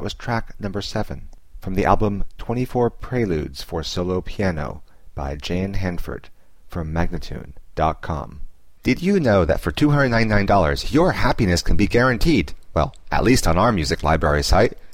was track number 7 from the album 24 Preludes for Solo Piano by Jan Hanford from Magnatune.com. Did you know that for $299 your happiness can be guaranteed? Well, at least on our music library site.